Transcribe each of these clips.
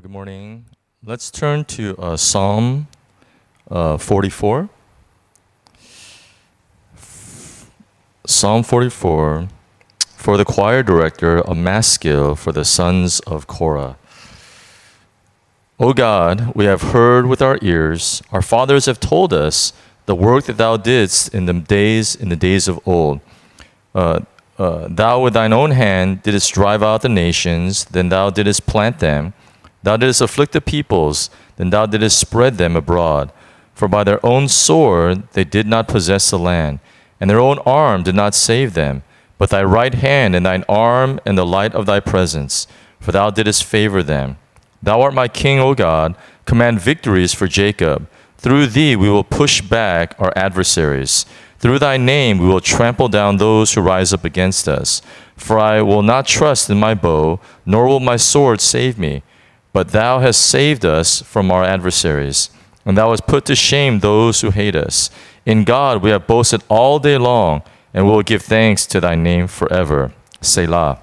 Good morning. Let's turn to Psalm 44. Psalm 44 for the choir director, a maskil for the sons of Korah. O God, we have heard with our ears, our fathers have told us the work that thou didst in the days of old. Thou with thine own hand didst drive out the nations, then thou didst plant them. Thou didst afflict the peoples, then thou didst spread them abroad. For by their own sword they did not possess the land, and their own arm did not save them, but thy right hand and thine arm and the light of thy presence, for thou didst favor them. Thou art my king, O God, command victories for Jacob. Through thee we will push back our adversaries. Through thy name we will trample down those who rise up against us. For I will not trust in my bow, nor will my sword save me. But thou hast saved us from our adversaries, and thou hast put to shame those who hate us. In God we have boasted all day long, and will give thanks to thy name forever. Selah.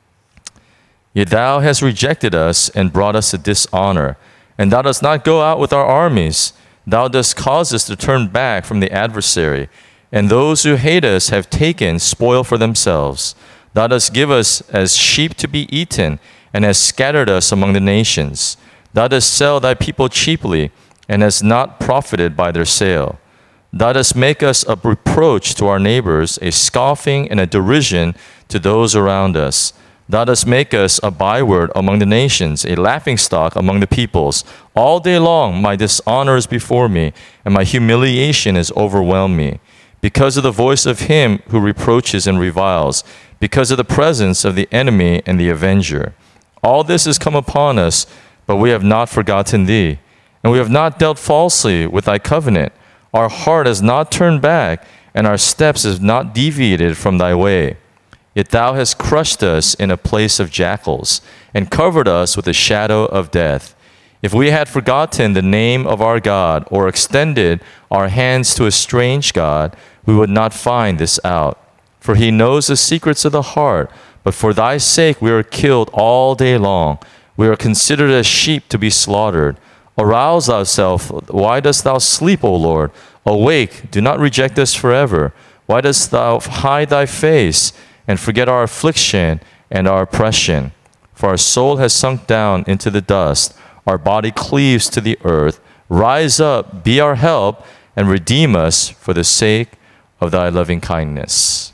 Yet thou hast rejected us and brought us to dishonor, and thou dost not go out with our armies. Thou dost cause us to turn back from the adversary, and those who hate us have taken spoil for themselves. Thou dost give us as sheep to be eaten, and hast scattered us among the nations. Thou dost sell thy people cheaply, and hast not profited by their sale. Thou dost make us a reproach to our neighbors, a scoffing and a derision to those around us. Thou dost make us a byword among the nations, a laughingstock among the peoples. All day long my dishonor is before me, and my humiliation has overwhelmed me. Because of the voice of him who reproaches and reviles, because of the presence of the enemy and the avenger. All this has come upon us, but we have not forgotten thee, and we have not dealt falsely with thy covenant. Our heart has not turned back, and our steps have not deviated from thy way. Yet thou hast crushed us in a place of jackals, and covered us with the shadow of death. If we had forgotten the name of our God, or extended our hands to a strange God, we would not find this out. For he knows the secrets of the heart. But for thy sake we are killed all day long. We are considered as sheep to be slaughtered. Arouse thyself. Why dost thou sleep, O Lord? Awake, do not reject us forever. Why dost thou hide thy face and forget our affliction and our oppression? For our soul has sunk down into the dust. Our body cleaves to the earth. Rise up, be our help, and redeem us for the sake of thy loving kindness.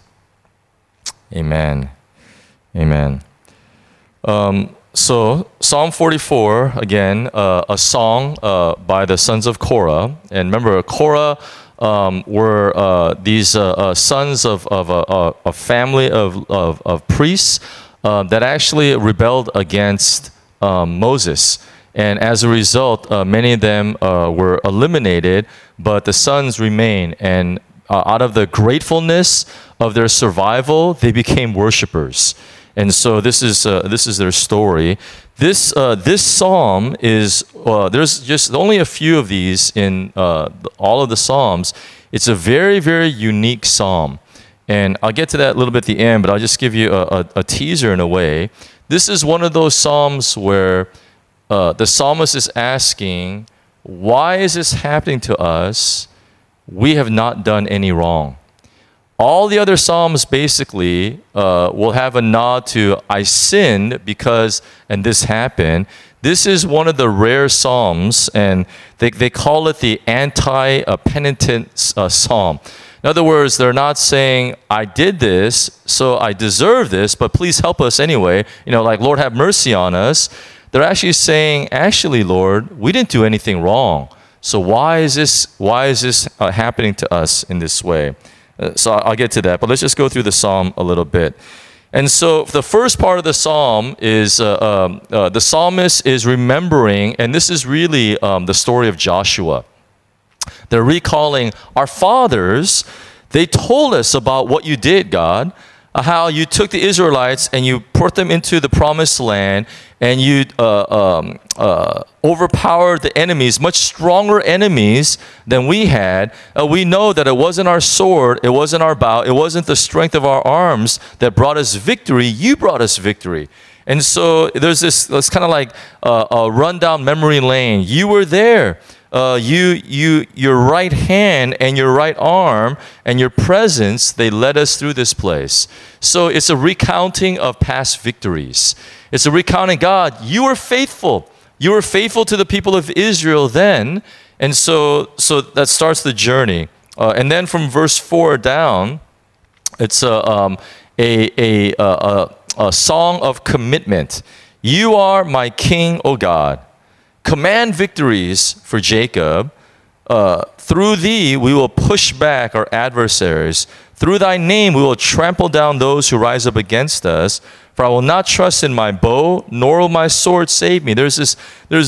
Amen. Amen. So Psalm 44, again, a song by the sons of Korah. And remember, Korah were these sons of a family of priests that actually rebelled against Moses. And as a result, many of them were eliminated, but the sons remained. And out of the gratefulness of their survival, they became worshipers. And so this is their story. This psalm is there's just only a few of these in all of the psalms. It's a very, very unique psalm, and I'll get to that a little bit at the end. But I'll just give you a teaser in a way. This is one of those psalms where the psalmist is asking, "Why is this happening to us? We have not done any wrong." All the other psalms basically will have a nod to I sinned because, and this happened. This is one of the rare psalms, and they call it the anti-penitent psalm. In other words, they're not saying I did this, so I deserve this, but please help us anyway. Like Lord, have mercy on us. They're actually saying, actually, Lord, we didn't do anything wrong. So why is this happening to us in this way? So I'll get to that, but let's just go through the psalm a little bit. And so the first part of the psalm is the psalmist is remembering, and this is really the story of Joshua. They're recalling our fathers. They told us about what you did, God, how you took the Israelites and you put them into the promised land, and you overpowered the enemies, much stronger enemies than we had. We know that it wasn't our sword, it wasn't our bow, it wasn't the strength of our arms that brought us victory. You brought us victory. And so there's this, it's kind of like a rundown memory lane. You were there. Your right hand and your right arm and your presence, they led us through this place. So it's a recounting of past victories. It's a recounting, God, you were faithful. You were faithful to the people of Israel then. And so that starts the journey. And then from verse 4 down, it's a song of commitment. You are my king, O God. Command victories for Jacob. Through thee, we will push back our adversaries. Through thy name, we will trample down those who rise up against us. For I will not trust in my bow, nor will my sword save me. There's this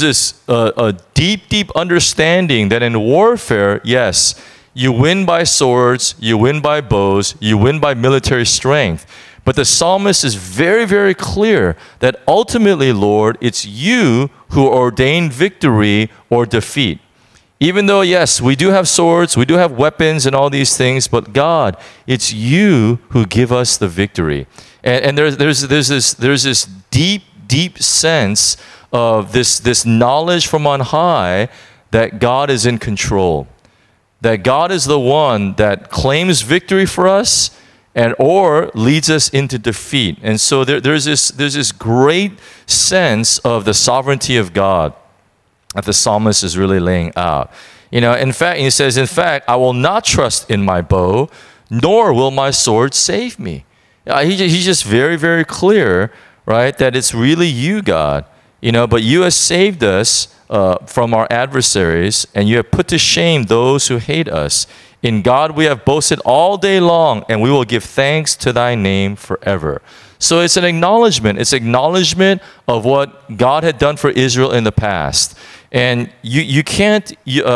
deep understanding that in warfare, yes, you win by swords, you win by bows, you win by military strength. But the psalmist is very, very clear that ultimately, Lord, it's you who ordained victory or defeat. Even though, yes, we do have swords, we do have weapons and all these things, but God, it's you who give us the victory. And there's this deep sense of this knowledge from on high that God is in control. That God is the one that claims victory for us and or leads us into defeat. And so there's this great sense of the sovereignty of God that the psalmist is really laying out. In fact, he says, in fact, I will not trust in my bow, nor will my sword save me. He's just very, very clear, right, that it's really you, God. But you have saved us from our adversaries, and you have put to shame those who hate us. In God we have boasted all day long, and we will give thanks to thy name forever. So it's an acknowledgement. It's acknowledgement of what God had done for Israel in the past. And you can't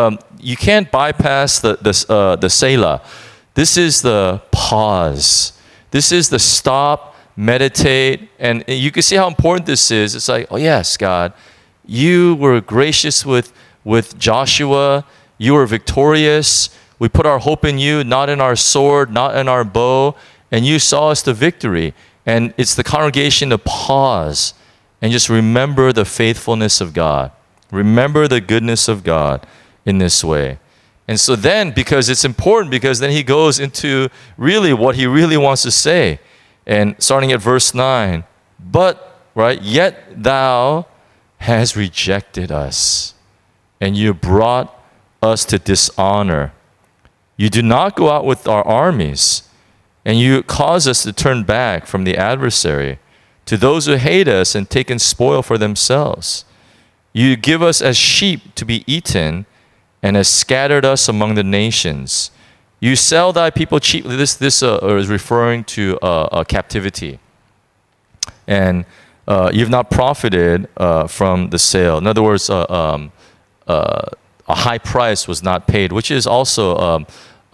bypass the Selah. This is the pause. This is the stop, meditate, and you can see how important this is. It's like, oh yes, God, you were gracious with Joshua. You were victorious. We put our hope in you, not in our sword, not in our bow, and you saw us to victory. And it's the congregation to pause and just remember the faithfulness of God. Remember the goodness of God in this way. And so then, because it's important, because then he goes into really what he really wants to say. And starting at verse 9, but, right, yet thou hast rejected us, and you brought us to dishonor. You do not go out with our armies, and you cause us to turn back from the adversary to those who hate us and taken spoil for themselves. You give us as sheep to be eaten, and has scattered us among the nations. You sell thy people cheaply. This is referring to captivity. And you've not profited from the sale. In other words, a high price was not paid, which is also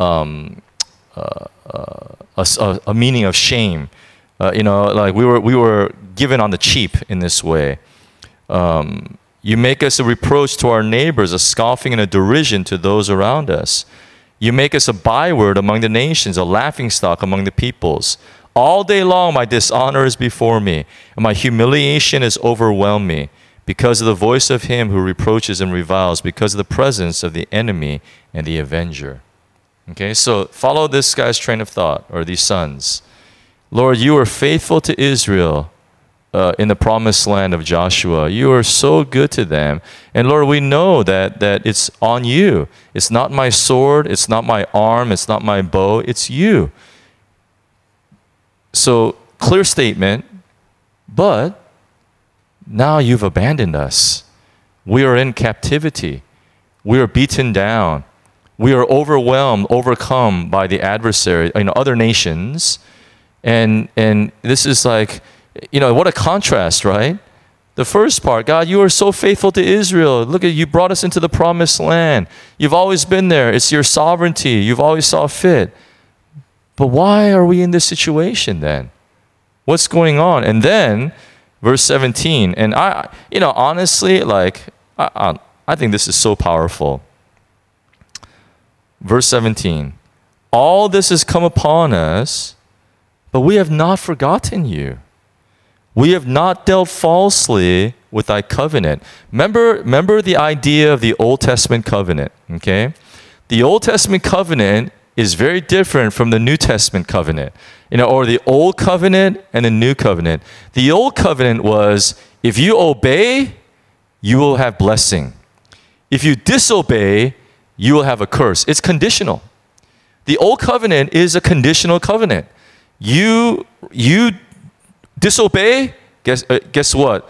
a meaning of shame. Like we were given on the cheap in this way. You make us a reproach to our neighbors, a scoffing and a derision to those around us. You make us a byword among the nations, a laughingstock among the peoples. All day long my dishonor is before me, and my humiliation has overwhelmed me, because of the voice of him who reproaches and reviles, because of the presence of the enemy and the avenger. Okay, so follow this guy's train of thought, or these sons. Lord, you are faithful to Israel in the promised land of Joshua. You are so good to them. And Lord, we know that it's on you. It's not my sword, it's not my arm, it's not my bow, it's you. So, clear statement, but now you've abandoned us. We are in captivity. We are beaten down. We are overwhelmed, overcome by the adversary, other nations. And this is like, what a contrast, right? The first part, God, you are so faithful to Israel. Look at you brought us into the promised land. You've always been there. It's your sovereignty. You've always saw fit. But why are we in this situation then? What's going on? And then, verse 17, and honestly, I think this is so powerful. Verse 17, all this has come upon us, but we have not forgotten you. We have not dealt falsely with thy covenant. Remember the idea of the Old Testament covenant, okay? The Old Testament covenant is very different from the New Testament covenant, or the Old Covenant and the New Covenant. The Old Covenant was, if you obey, you will have blessing. If you disobey, you will have a curse. It's conditional. The Old Covenant is a conditional covenant. You disobey, guess what?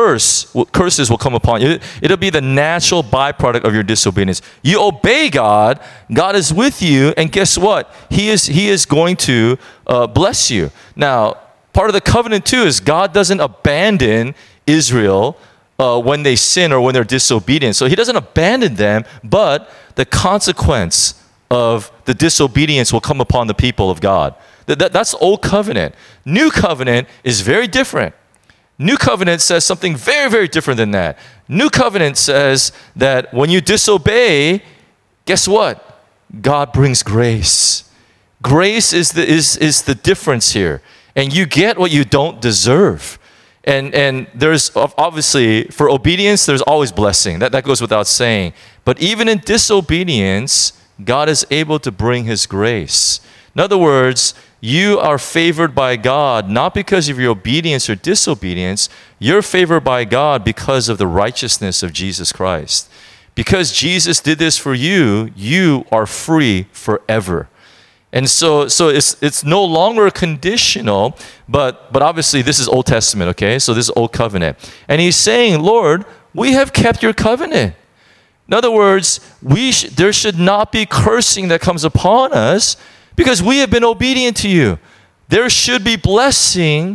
Curses will come upon you. It'll be the natural byproduct of your disobedience. You obey God, God is with you, and guess what? He is going to bless you. Now, part of the covenant too is God doesn't abandon Israel when they sin or when they're disobedient. So He doesn't abandon them, but the consequence of the disobedience will come upon the people of God. That's Old Covenant. New Covenant is very different. New Covenant says something very, very different than that. New Covenant says that when you disobey, guess what? God brings grace. Grace is the difference here. And you get what you don't deserve. And there's obviously, for obedience, there's always blessing. That goes without saying. But even in disobedience, God is able to bring His grace. In other words, you are favored by God not because of your obedience or disobedience. You're favored by God because of the righteousness of Jesus Christ. Because Jesus did this for you, you are free forever. And so it's no longer conditional, but obviously this is Old Testament, okay? So this is Old Covenant. And He's saying, Lord, we have kept your covenant. In other words, there should not be cursing that comes upon us because we have been obedient to you. There should be blessing,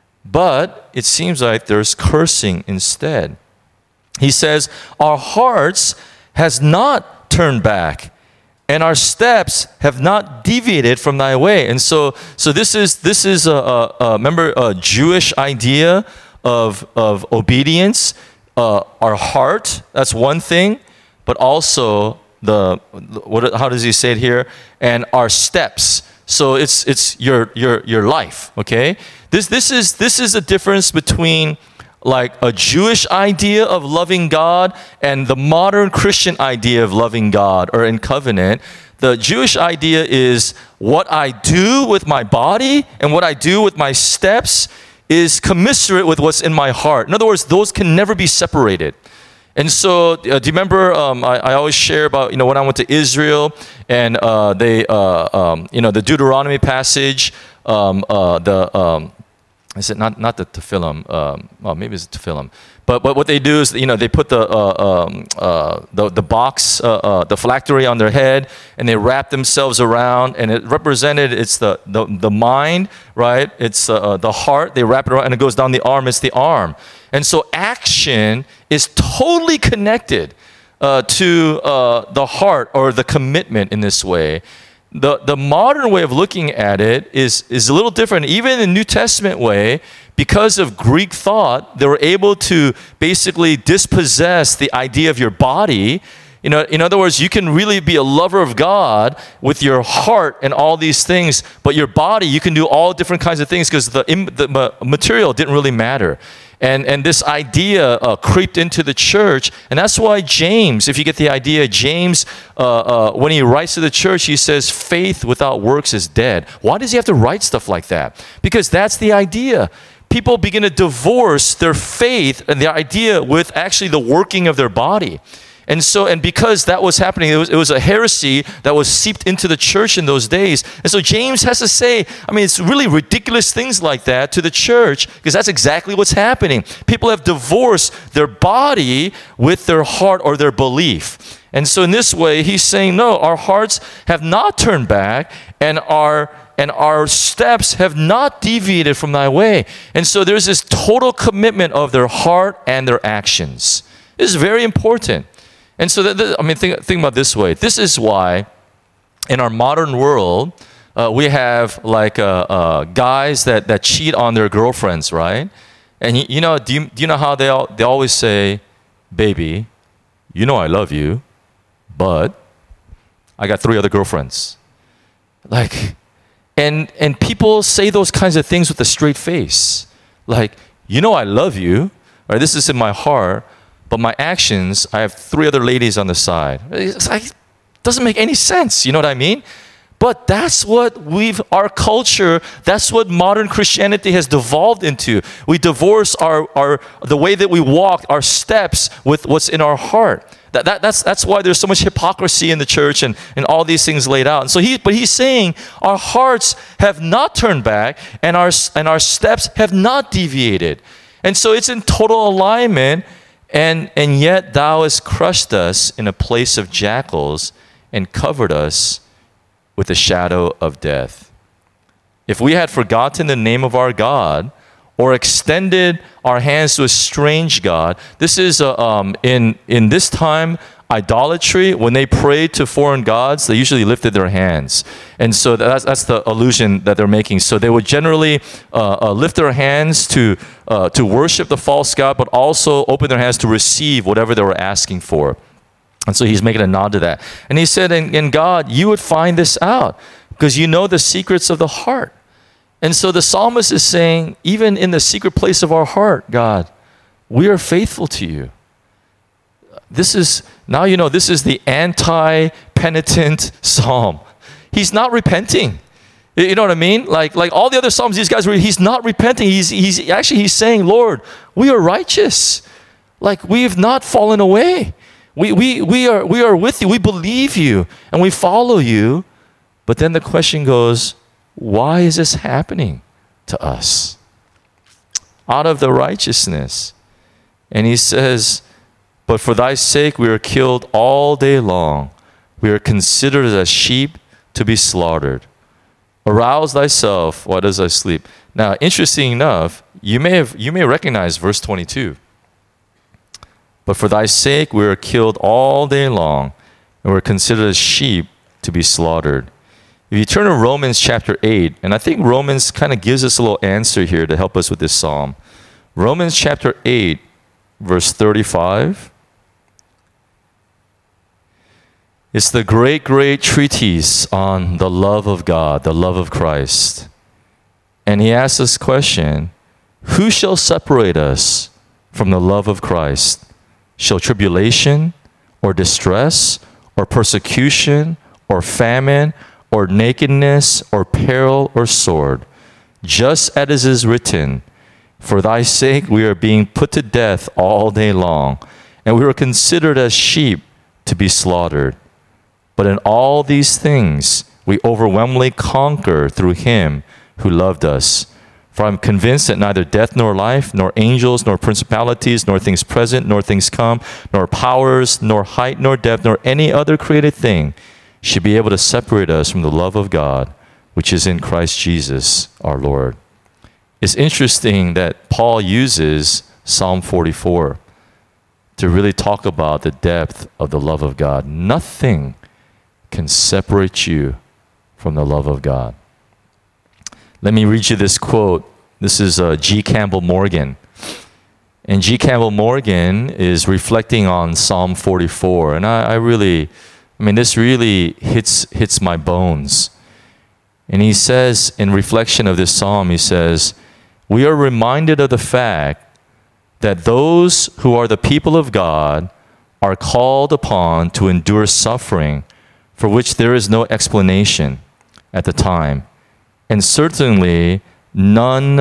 but it seems like there's cursing instead. He says, our hearts has not turned back, and our steps have not deviated from thy way. And so this is remember a Jewish idea of obedience. Our heart, that's one thing, but also how does he say it here? And our steps. So it's your life. Okay. This is a difference between like a Jewish idea of loving God and the modern Christian idea of loving God or in covenant. The Jewish idea is what I do with my body and what I do with my steps is commiserate with what's in my heart. In other words, those can never be separated. And so, do you remember? I always share about when I went to Israel and the Deuteronomy passage. Is it not the tefillin? Maybe it's the tefillin. But what they do is they put the box, the phylactery on their head, and they wrap themselves around, and it represented it's the mind, right? It's the heart. They wrap it around, and it goes down the arm. It's the arm. And so action is totally connected to the heart or the commitment in this way. The modern way of looking at it is a little different. Even in the New Testament way, because of Greek thought, they were able to basically dispossess the idea of your body. In other words, you can really be a lover of God with your heart and all these things, but your body, you can do all different kinds of things because the material didn't really matter. And this idea creeped into the church. And that's why James, if you get the idea, James, when he writes to the church, he says, faith without works is dead. Why does he have to write stuff like that? Because that's the idea. People begin to divorce their faith and the idea with actually the working of their body. And because that was happening, it was a heresy that was seeped into the church in those days. And so James has to say, it's really ridiculous things like that to the church because that's exactly what's happening. People have divorced their body with their heart or their belief. And so in this way, he's saying, no, our hearts have not turned back and our steps have not deviated from thy way. And so there's this total commitment of their heart and their actions. This is very important. And so, think about it this way. This is why, in our modern world, we have like guys that cheat on their girlfriends, right? And do you know how they always say, "Baby, I love you, but I got 3 other girlfriends." Like, and people say those kinds of things with a straight face, like, You know I love you, right? This is in my heart, but my actions, I have 3 other ladies on the side. It's like, doesn't make any sense. You know what I mean? But that's what our culture, that's what modern Christianity has devolved into. We divorce the way that we walk, our steps with what's in our heart. That's why there's so much hypocrisy in the church and all these things laid out. And so he's saying our hearts have not turned back and our steps have not deviated. And so it's in total alignment, and yet thou hast crushed us in a place of jackals and covered us with the shadow of death. If we had forgotten the name of our God or extended our hands to a strange God, this is in this time, idolatry, when they prayed to foreign gods, they usually lifted their hands. And so that's the allusion that they're making. So they would generally lift their hands to worship the false god, but also open their hands to receive whatever they were asking for. And so he's making a nod to that. And he said, in God, you would find this out because you know the secrets of the heart. And so the psalmist is saying, even in the secret place of our heart, God, we are faithful to you. This is the anti-penitent psalm. He's not repenting. You know what I mean? Like all the other psalms these guys read, he's not repenting. He's saying, Lord, we are righteous. Like we've not fallen away. We are with you. We believe you and we follow you. But then the question goes, why is this happening to us? Out of the righteousness. And he says, but for thy sake we are killed all day long. We are considered as sheep to be slaughtered. Arouse thyself, why does I sleep? Now, interesting enough, you may recognize verse 22. But for thy sake we are killed all day long, and we're considered as sheep to be slaughtered. If you turn to Romans chapter 8, and I think Romans kind of gives us a little answer here to help us with this psalm. Romans chapter 8, verse 35. It's the great treatise on the love of God, the love of Christ. And he asks this question, who shall separate us from the love of Christ? Shall tribulation or distress or persecution or famine or nakedness or peril or sword? Just as it is written, for thy sake we are being put to death all day long, and we are considered as sheep to be slaughtered. But in all these things we overwhelmingly conquer through him who loved us. For I'm convinced that neither death nor life, nor angels, nor principalities, nor things present, nor things come, nor powers, nor height, nor depth, nor any other created thing should be able to separate us from the love of God, which is in Christ Jesus our Lord. It's interesting that Paul uses Psalm 44 to really talk about the depth of the love of God. Nothing can separate you from the love of God. Let me read you this quote. This is G. Campbell Morgan. And G. Campbell Morgan is reflecting on Psalm 44. And this really hits my bones. And he says, in reflection of this psalm, he says, we are reminded of the fact that those who are the people of God are called upon to endure suffering for which there is no explanation at the time. And certainly none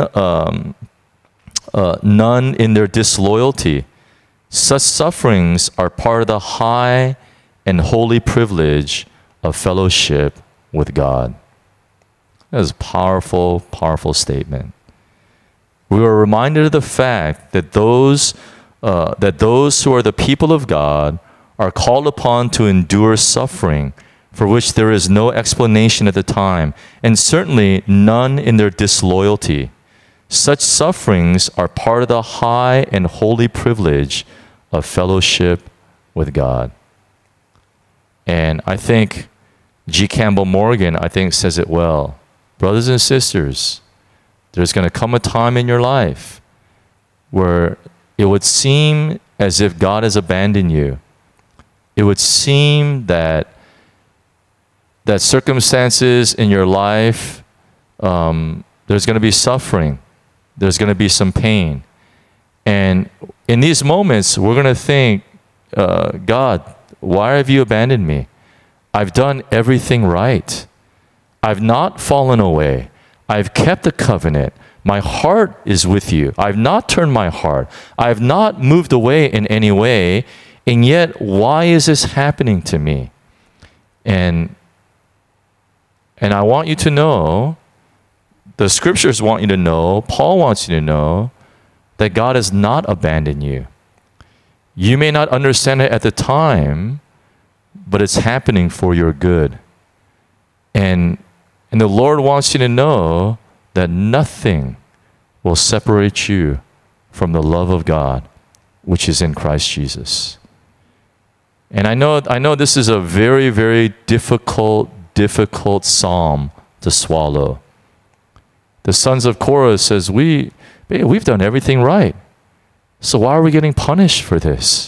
in their disloyalty. Such sufferings are part of the high and holy privilege of fellowship with God. That is a powerful, powerful statement. We are reminded of the fact that those who are the people of God are called upon to endure suffering for which there is no explanation at the time, and certainly none in their disloyalty. Such sufferings are part of the high and holy privilege of fellowship with God. And I think G. Campbell Morgan, says it well. Brothers and sisters, there's going to come a time in your life where it would seem as if God has abandoned you. It would seem that circumstances in your life, there's going to be suffering. There's going to be some pain. And in these moments, we're going to think, God, why have you abandoned me? I've done everything right. I've not fallen away. I've kept the covenant. My heart is with you. I've not turned my heart. I've not moved away in any way. And yet, why is this happening to me? And I want you to know, the scriptures want you to know, Paul wants you to know, that God has not abandoned you. You may not understand it at the time, but it's happening for your good. And the Lord wants you to know that nothing will separate you from the love of God, which is in Christ Jesus. And I know this is a very, very difficult psalm to swallow. The sons of Korah says, we've done everything right. So why are we getting punished for this?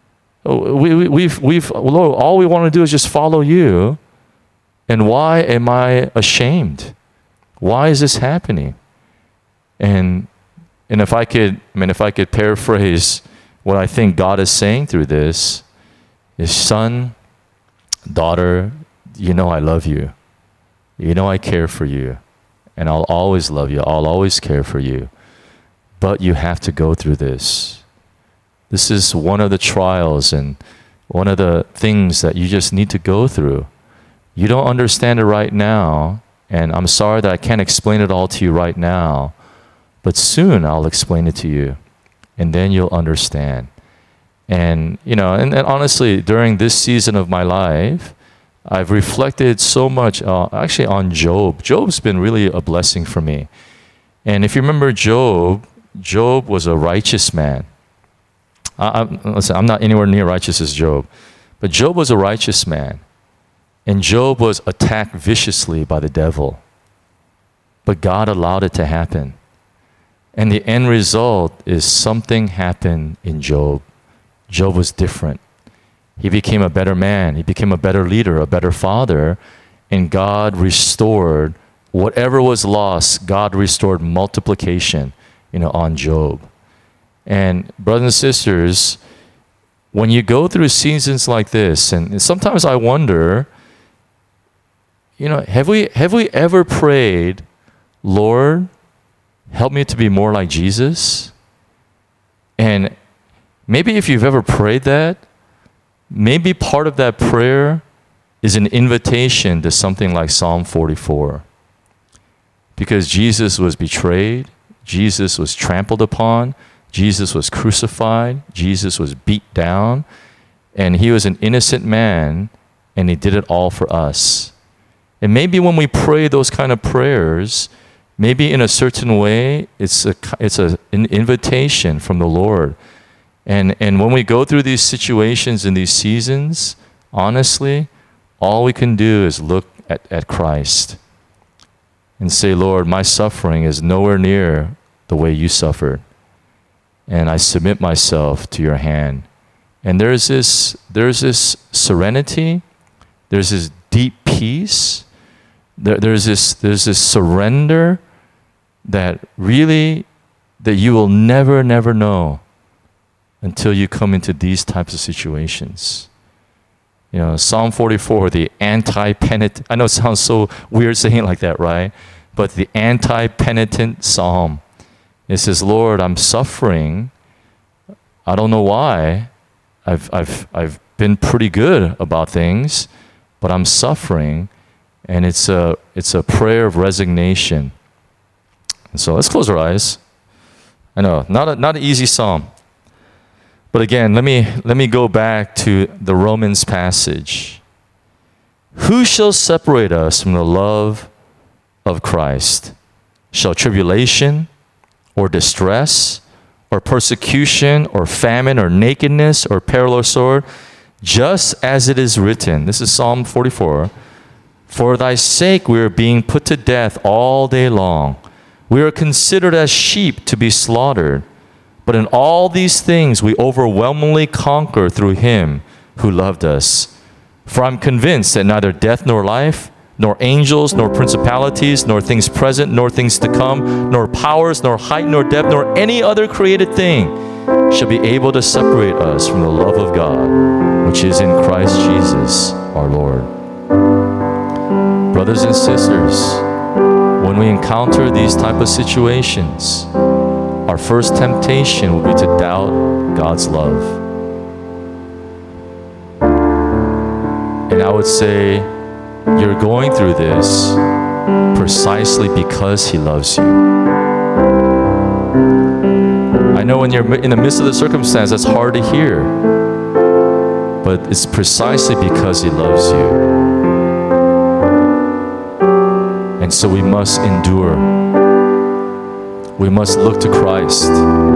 Lord, all we want to do is just follow you. And why am I ashamed? Why is this happening? And if I could paraphrase what I think God is saying through this, is son, daughter, you know I love you. You know I care for you. And I'll always love you. I'll always care for you. But you have to go through this. This is one of the trials and one of the things that you just need to go through. You don't understand it right now, and I'm sorry that I can't explain it all to you right now, but soon I'll explain it to you, and then you'll understand. And, and honestly, during this season of my life, I've reflected so much, actually on Job. Job's been really a blessing for me. And if you remember Job was a righteous man. Listen, I'm not anywhere near righteous as Job, but Job was a righteous man. And Job was attacked viciously by the devil. But God allowed it to happen. And the end result is something happened in Job. Job was different. He became a better man. He became a better leader, a better father. And God restored whatever was lost. God restored multiplication, on Job. And brothers and sisters, when you go through seasons like this, and sometimes I wonder, have we ever prayed, Lord, help me to be more like Jesus? And maybe if you've ever prayed that, maybe part of that prayer is an invitation to something like Psalm 44. Because Jesus was betrayed, Jesus was trampled upon, Jesus was crucified, Jesus was beat down, and he was an innocent man, and he did it all for us. And maybe when we pray those kind of prayers, maybe in a certain way, it's an invitation from the Lord. And when we go through these situations and these seasons, honestly, all we can do is look at Christ and say, Lord, my suffering is nowhere near the way you suffered. And I submit myself to your hand. And there's this serenity, there's this deep peace, there's this surrender that you will never know until you come into these types of situations. Psalm 44, the anti-penitent, I know it sounds so weird saying it like that, right? But the anti-penitent psalm. It says, Lord, I'm suffering. I don't know why. I've been pretty good about things, but I'm suffering. And it's a prayer of resignation. And so let's close our eyes. I know, not an easy psalm. But again, let me go back to the Romans passage. Who shall separate us from the love of Christ? Shall tribulation, or distress, or persecution, or famine, or nakedness, or peril, or sword? Just as it is written, this is Psalm 44, for thy sake we are being put to death all day long. We are considered as sheep to be slaughtered. But in all these things we overwhelmingly conquer through him who loved us. For I'm convinced that neither death nor life, nor angels, nor principalities, nor things present, nor things to come, nor powers, nor height, nor depth, nor any other created thing shall be able to separate us from the love of God, which is in Christ Jesus our Lord. Brothers and sisters, when we encounter these type of situations, our first temptation will be to doubt God's love. And I would say, you're going through this precisely because He loves you. I know when you're in the midst of the circumstance, that's hard to hear. But it's precisely because He loves you. And so we must endure. We must look to Christ.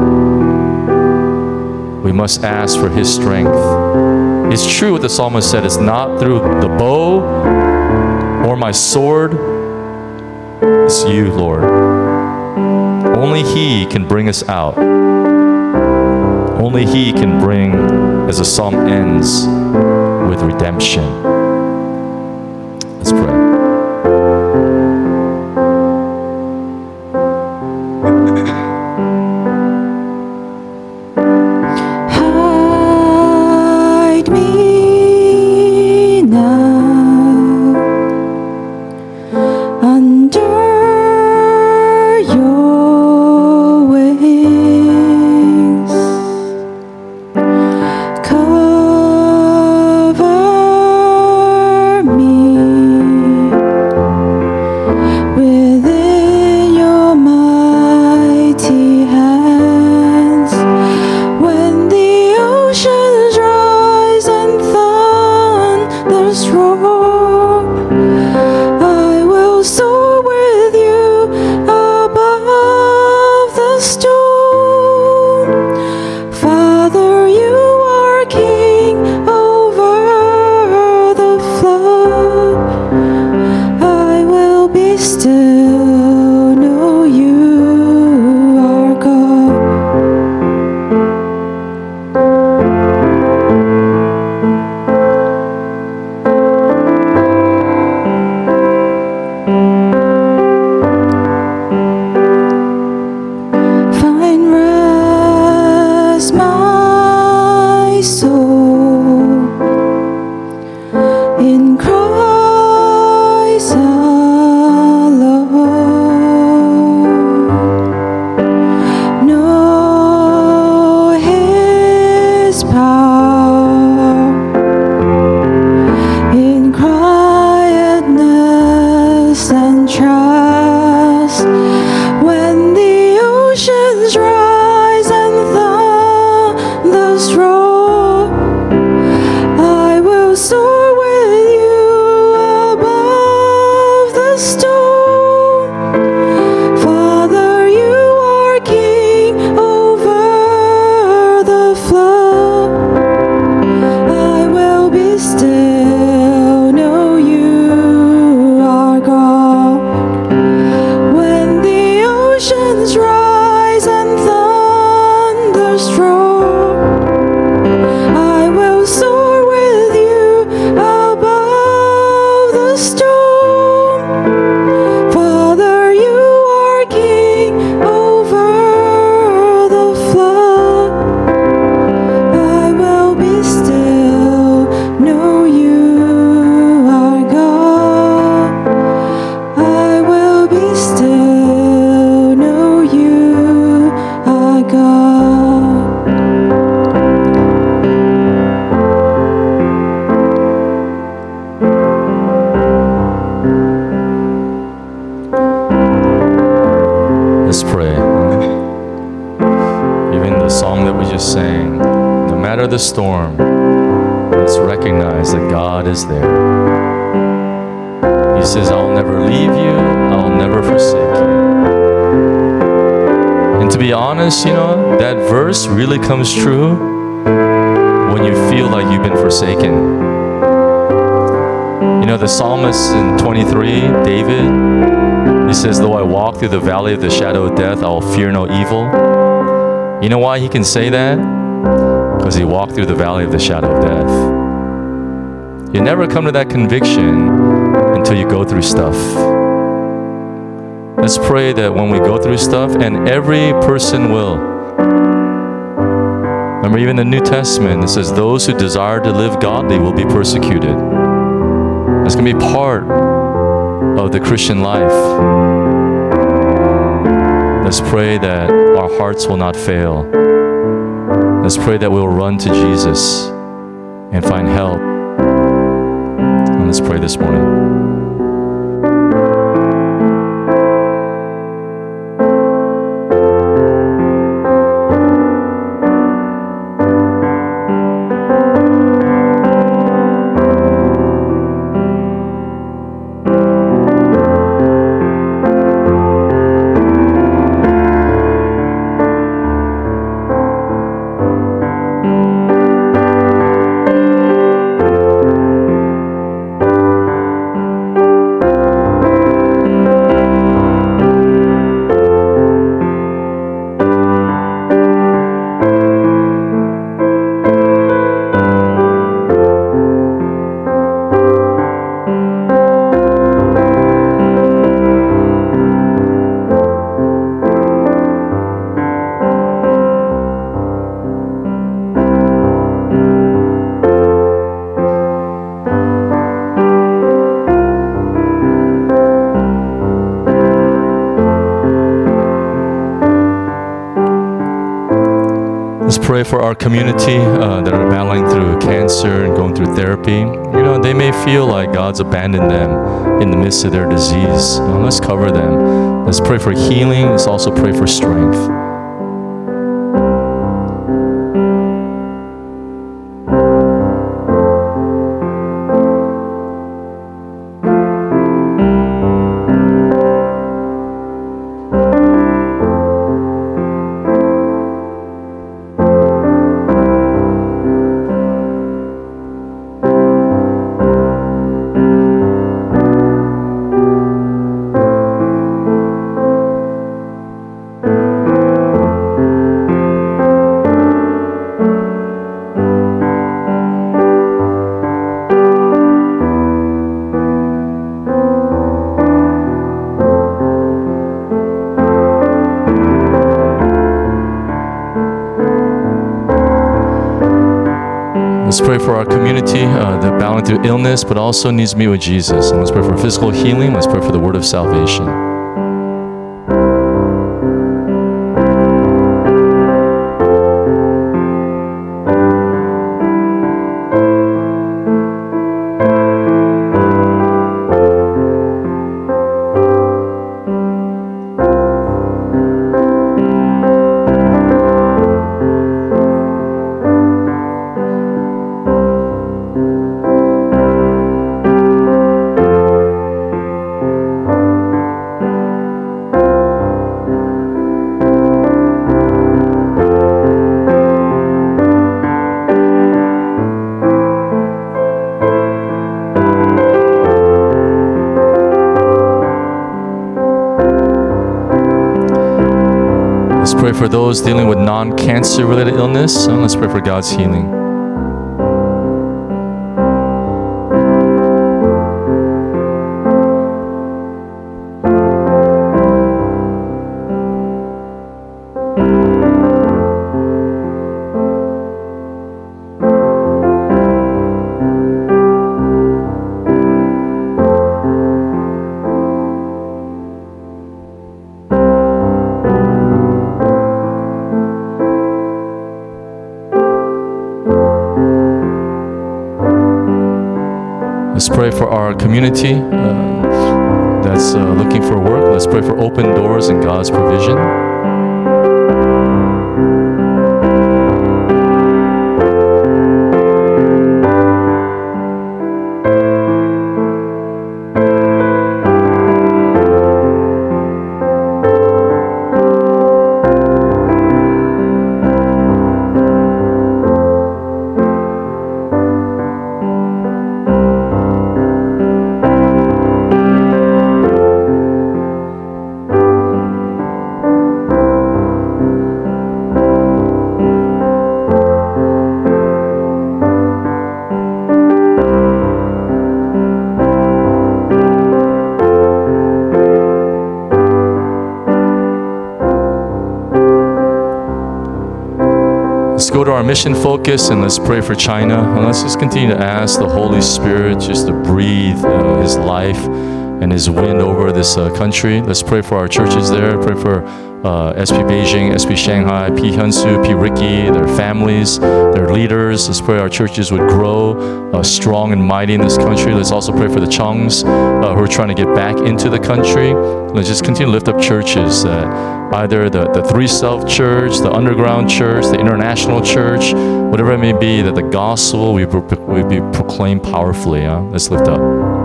We must ask for His strength. It's true what the psalmist said. It's not through the bow or my sword. It's you, Lord. Only He can bring us out. Only He can bring, as the psalm ends, with redemption. Let's pray. Hide me now under your wings. Cover me within your mighty hands. When the oceans rise and thunders roar, I will soar with you above the storm. Father, you are King over the flood. I will be still, know you are God. Find rest, my soul, in Christ alone. Know His power in quietness and trust. When the oceans rise and thunders roar, I will soar with you above the storm. Father, you are King over the flood. I will be still, know you are God. When the oceans rise and thunders roar, I will soar with you above the storm. Father, you are King over the flood. I will be still, know you are God. I will be still, know you are God. Let's pray. Even the song that we just sang, no matter the storm, let's recognize that God is there. He says, I'll never leave you, I'll never forsake you. And to be honest, that verse really comes true when you feel like you've been forsaken. The psalmist in 23, David, he says, though I walk through the valley of the shadow of death, I will fear no evil. You know why he can say that? Because he walked through the valley of the shadow of death. You never come to that conviction until you go through stuff. Let's pray that when we go through stuff, and every person will. Remember, even in the New Testament, it says, those who desire to live godly will be persecuted. That's going to be part of the Christian life. Let's pray that our hearts will not fail. Let's pray that we'll run to Jesus and find help. And let's pray this morning. Let's pray for our community that are battling through cancer and going through therapy. You know, they may feel like God's abandoned them in the midst of their disease. Let's cover them. Let's pray for healing. Let's also pray for strength. Let's pray for our community that battling through illness but also needs to meet with Jesus. And let's pray for physical healing. Let's pray for the word of salvation. Let's pray for those dealing with non-cancer related illness. And let's pray for God's healing. Let's pray for our community that's looking for work. Let's pray for open doors and God's provision. our mission focus, and let's pray for China. And let's just continue to ask the Holy Spirit just to breathe His life and His wind over this country. Let's pray for our churches there. Pray for SP Beijing, SP Shanghai, P Hyunsu, P Ricky, their families, their leaders. Let's pray our churches would grow strong and mighty in this country. Let's also pray for the Chongs who are trying to get back into the country. Let's just continue to lift up churches, either the Three Self Church, the Underground Church, the International Church, whatever it may be, that the gospel will be proclaimed powerfully. Let's lift up.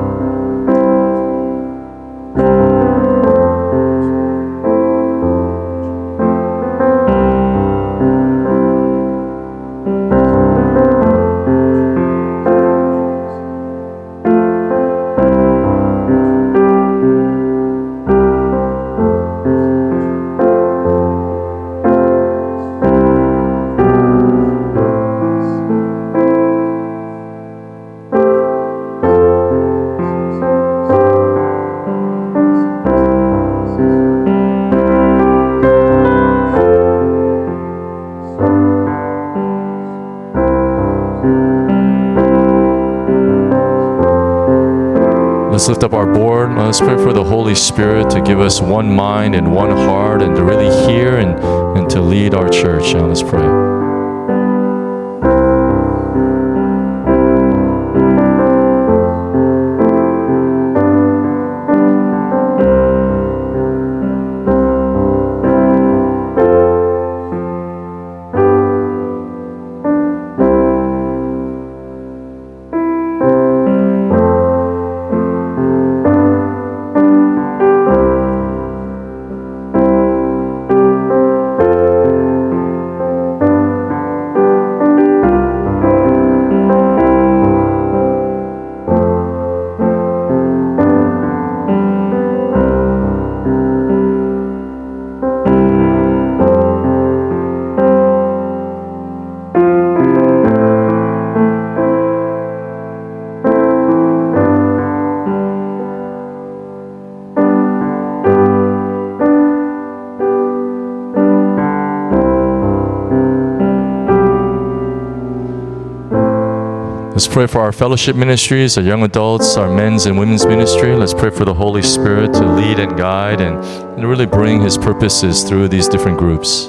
Let's lift up our board. Let's pray for the Holy Spirit to give us one mind and one heart and to really hear and to lead our church. Let's pray. Let's pray for our fellowship ministries, our young adults, our men's and women's ministry. Let's pray for the Holy Spirit to lead and guide and really bring His purposes through these different groups.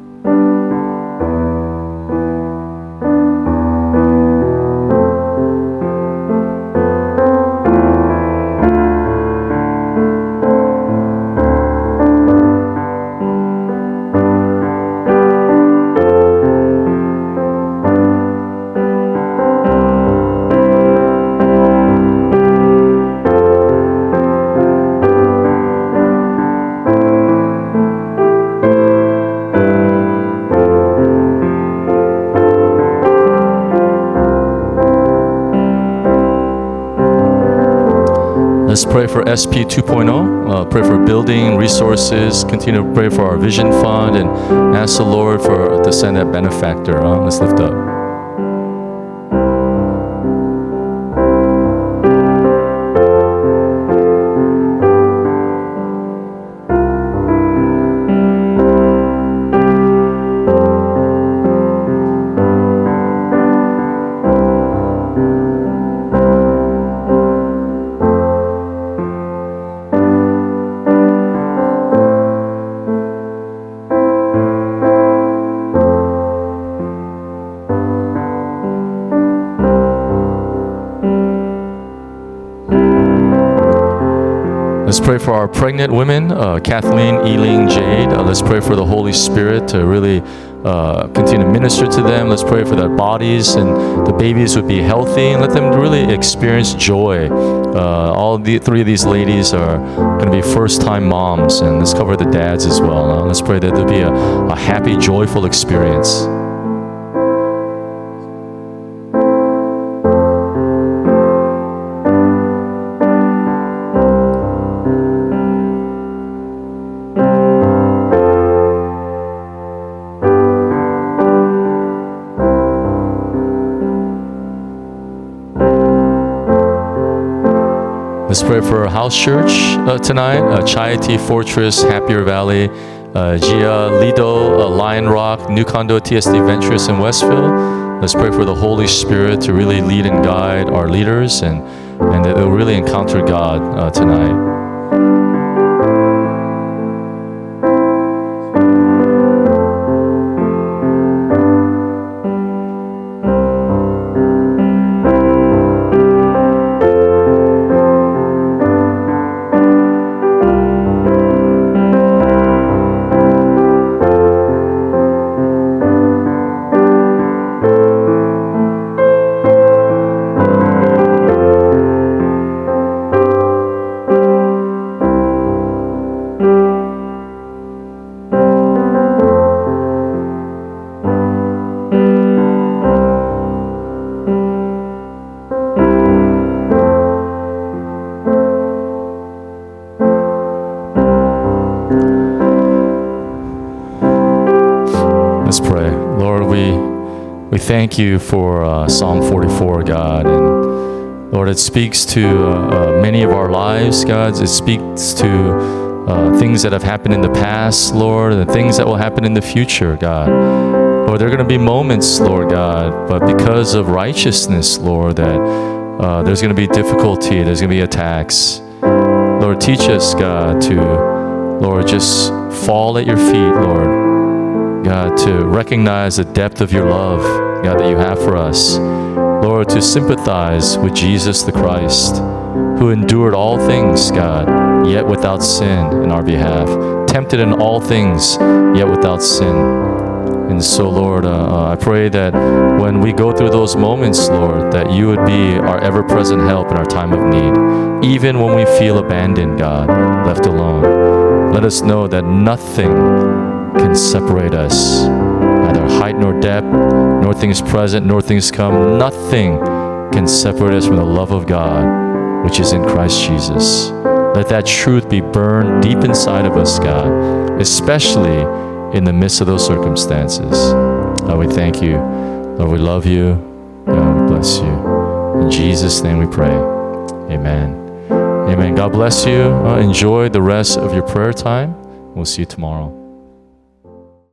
Let's pray for SP 2.0, pray for building resources, continue to pray for our vision fund, and ask the Lord to send that benefactor. Let's lift up. Let's pray for our pregnant women, Kathleen, Eileen, Jade. Let's pray for the Holy Spirit to really continue to minister to them. Let's pray for their bodies and the babies would be healthy and let them really experience joy. All three of these ladies are going to be first-time moms, and let's cover the dads as well. Let's pray that there'll be a happy, joyful experience. Let's pray for our house church tonight, Chai Tea Fortress, Happier Valley, Gia, Lido, Lion Rock, New Condo, TSD Ventures in Westville. Let's pray for the Holy Spirit to really lead and guide our leaders and that they'll really encounter God tonight. Let's pray. Lord, we thank you for Psalm 44, God. And Lord, it speaks to many of our lives, God. It speaks to things that have happened in the past, Lord, and things that will happen in the future, God. Lord, there are going to be moments, Lord God, but because of righteousness, Lord, that there's going to be difficulty, there's going to be attacks. Lord, teach us, God, to, Lord, just fall at your feet, Lord. God, to recognize the depth of your love, God, that you have for us. Lord, to sympathize with Jesus the Christ, who endured all things, God, yet without sin in our behalf. Tempted in all things, yet without sin. And so, Lord, I pray that when we go through those moments, Lord, that you would be our ever-present help in our time of need. Even when we feel abandoned, God, left alone. Let us know that nothing can separate us, neither height nor depth, nor things present, nor things come. Nothing can separate us from the love of God, which is in Christ Jesus. Let that truth be burned deep inside of us, God, especially in the midst of those circumstances. Lord, we thank you. Lord, we love you. God, we bless you. In Jesus' name we pray. Amen. Amen. God bless you. Enjoy the rest of your prayer time. We'll see you tomorrow.